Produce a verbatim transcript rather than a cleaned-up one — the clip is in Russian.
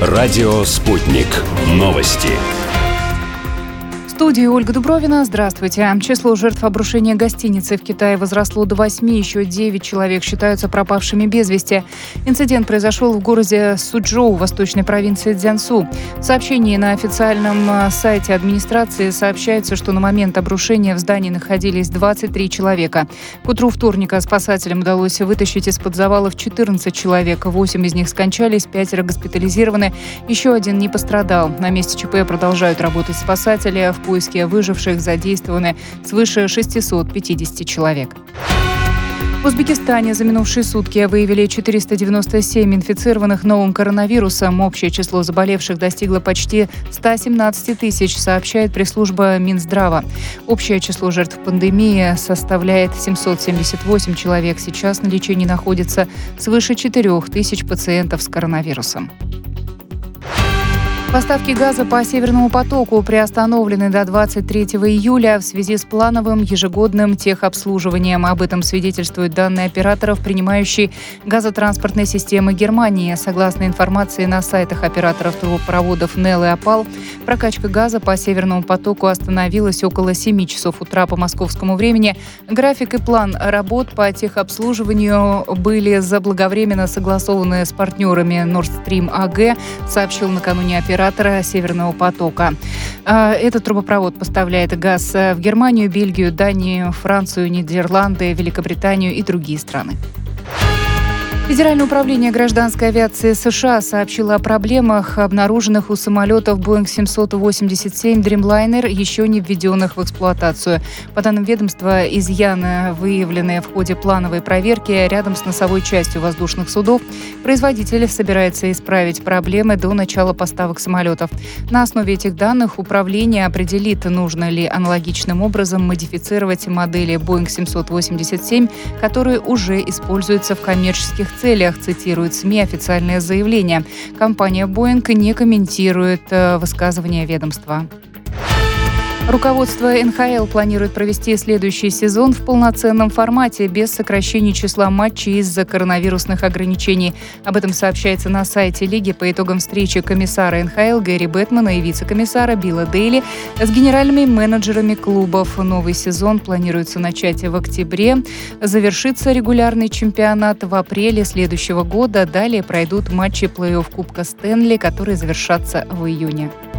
Радио «Спутник». Новости. В студии Ольга Дубровина. Здравствуйте. Число жертв обрушения гостиницы в Китае возросло до восьми. Еще девять человек считаются пропавшими без вести. Инцидент произошел в городе Сучжоу, восточной провинции Цзянсу. В сообщении на официальном сайте администрации сообщается, что на момент обрушения в здании находились двадцать три человека. К утру вторника спасателям удалось вытащить из-под завалов четырнадцать человек. восемь из них скончались, пятеро госпитализированы, еще один не пострадал. На месте ЧП продолжают работать спасатели. В поиске выживших задействованы свыше шестьсот пятьдесят человек. В Узбекистане за минувшие сутки выявили четыреста девяносто семь инфицированных новым коронавирусом. Общее число заболевших достигло почти ста семнадцати тысяч, сообщает пресс-служба Минздрава. Общее число жертв пандемии составляет семьсот семьдесят восемь человек. Сейчас на лечении находится свыше четырёх тысяч пациентов с коронавирусом. Поставки газа по Северному потоку приостановлены до двадцать третьего июля в связи с плановым ежегодным техобслуживанием. Об этом свидетельствуют данные операторов, принимающей газотранспортной системы Германии. Согласно информации на сайтах операторов трубопроводов НЭЛ и ОПАЛ, прокачка газа по Северному потоку остановилась около семи часов утра по московскому времени. График и план работ по техобслуживанию были заблаговременно согласованы с партнерами Nord Stream эй джи, сообщил накануне оператор Северного потока. Этот трубопровод поставляет газ в Германию, Бельгию, Данию, Францию, Нидерланды, Великобританию и другие страны. Федеральное управление гражданской авиации США сообщило о проблемах, обнаруженных у самолетов Боинг семьсот восемьдесят семь Dreamliner, еще не введенных в эксплуатацию. По данным ведомства, изъяны, выявленные в ходе плановой проверки рядом с носовой частью воздушных судов, производитель собирается исправить проблемы до начала поставок самолетов. На основе этих данных управление определит, нужно ли аналогичным образом модифицировать модели Боинг семьсот восемьдесят семь, которые уже используются в коммерческих целях, цитирует СМИ официальное заявление. Компания Boeing не комментирует высказывания ведомства. Руководство эн ха эл планирует провести следующий сезон в полноценном формате, без сокращения числа матчей из-за коронавирусных ограничений. Об этом сообщается на сайте лиги по итогам встречи комиссара эн ха эл Гэри Бэтмана и вице-комиссара Билла Дейли с генеральными менеджерами клубов. Новый сезон планируется начать в октябре. Завершится регулярный чемпионат в апреле следующего года. Далее пройдут матчи плей-офф Кубка Стэнли, которые завершатся в июне.